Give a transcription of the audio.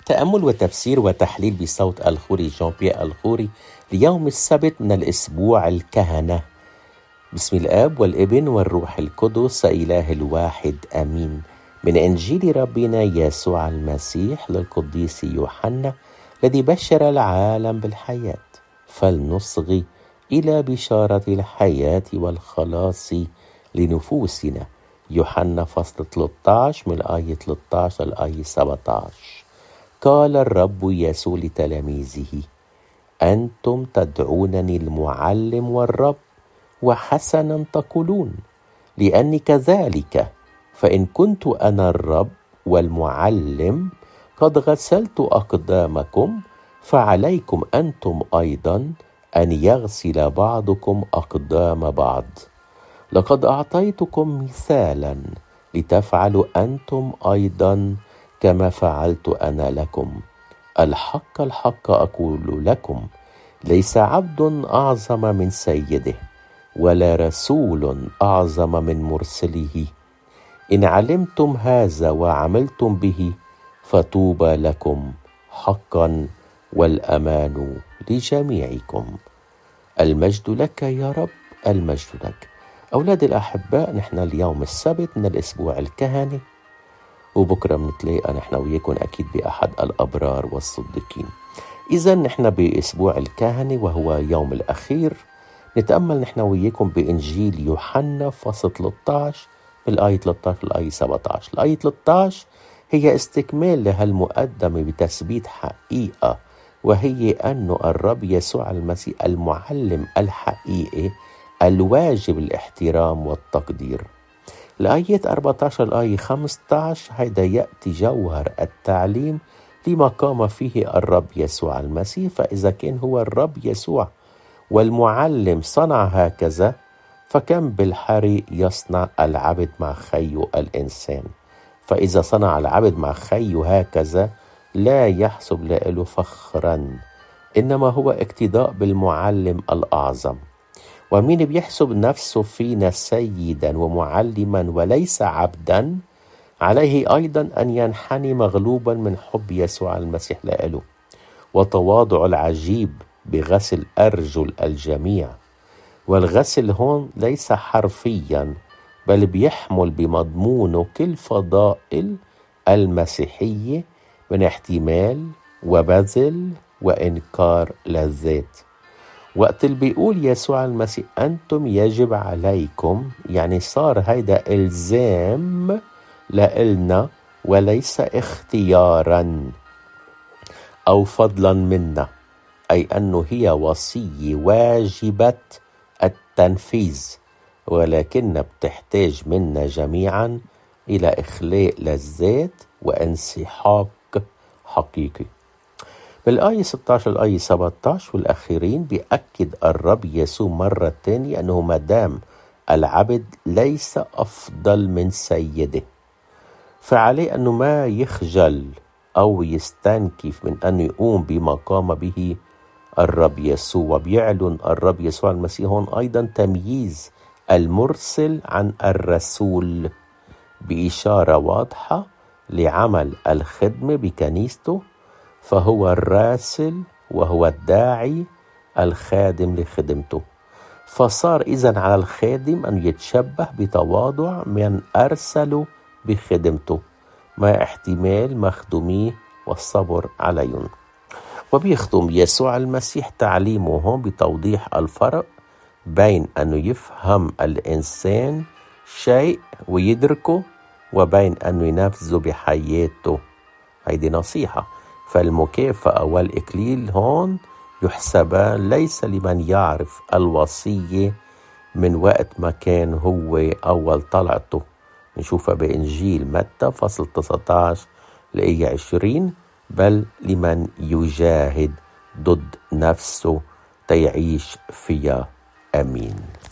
تأمل وتفسير وتحليل بصوت الخوري جان بيير الخوري ليوم السبت من الأسبوع الكهنة. بسم الآب والابن والروح القدس إله الواحد آمين. من إنجيل ربنا يسوع المسيح للقديس يوحنا الذي بشر العالم بالحياة. فلنصغي إلى بشارة الحياة والخلاص لنفوسنا. يوحنا فصل 13 من الآية 13 للآية 17. قال الرب يسوع لتلاميذه: أنتم تدعونني المعلم والرب، وحسنا تقولون، لأني كذلك. فإن كنت أنا الرب والمعلم قد غسلت أقدامكم، فعليكم أنتم أيضا أن يغسل بعضكم أقدام بعض. لقد أعطيتكم مثالا لتفعلوا أنتم أيضا كما فعلت أنا لكم. الحق الحق أقول لكم، ليس عبد أعظم من سيده، ولا رسول أعظم من مرسله. إن علمتم هذا وعملتم به فطوبى لكم حقا، والأمان لجميعكم. المجد لك يا رب، المجد لك. أولاد الأحباء، نحن اليوم السبت من الأسبوع الكهني، وبكرة بنتلاقى نحن وياكم أكيد بأحد الأبرار والصديقين. إذا نحن بأسبوع الكهنة وهو يوم الأخير، نتأمل نحن وياكم بإنجيل يوحنا فصل 13 من الآية 13 للآية 17. الآية 13 هي استكمال لهالمقدمة بتثبيت حقيقة، وهي أن الرب يسوع المسيح المعلم الحقيقي الواجب الاحترام والتقدير. الآية 14 الآية 15 هيدا يأتي جوهر التعليم لما قام فيه الرب يسوع المسيح. فإذا كان هو الرب يسوع والمعلم صنع هكذا، فكم بالحري يصنع العبد مع خيه الإنسان. فإذا صنع العبد مع خيه هكذا، لا يحسب له فخرا، إنما هو اقتداء بالمعلم الأعظم. ومين بيحسب نفسه فينا سيدا ومعلما وليس عبدا، عليه أيضا أن ينحني مغلوبا من حب يسوع المسيح له، وتواضع العجيب بغسل أرجل الجميع. والغسل هون ليس حرفيا، بل بيحمل بمضمونه كل فضائل المسيحية من احتمال وبذل وإنكار للذات. وقت اللي بيقول يسوع المسيح أنتم يجب عليكم، يعني صار هيدا إلزام لإلنا وليس اختيارا أو فضلا منا، أي أنه هي وصية واجبة التنفيذ، ولكن بتحتاج منا جميعا إلى إخلاء للذات وانسحاق حقيقي. بالآية 16 الآية 17 والأخيرين بيأكد الرب يسوع مرة تانية أنه مدام العبد ليس أفضل من سيده، فعليه أنه ما يخجل أو يستنكف من أن يقوم بما قام به الرب يسوع. وبيعلن الرب يسوع المسيح هون أيضا تمييز المرسل عن الرسول بإشارة واضحة لعمل الخدمة بكنيسته. فهو الراسل وهو الداعي الخادم لخدمته. فصار إذن على الخادم أن يتشبه بتواضع من أرسله بخدمته، مع احتمال مخدوميه والصبر عليهم. وبيختم يسوع المسيح تعليمه هون بتوضيح الفرق بين أنه يفهم الإنسان شيء ويدركه، وبين أنه ينفذه بحياته. هيدي نصيحة. فالمكافأة والإكليل هون يحسبان ليس لمن يعرف الوصية من وقت ما كان هو أول طلعته. نشوفها بإنجيل متى فصل 19 الآية 20، بل لمن يجاهد ضد نفسه تيعيش فيها. آمين.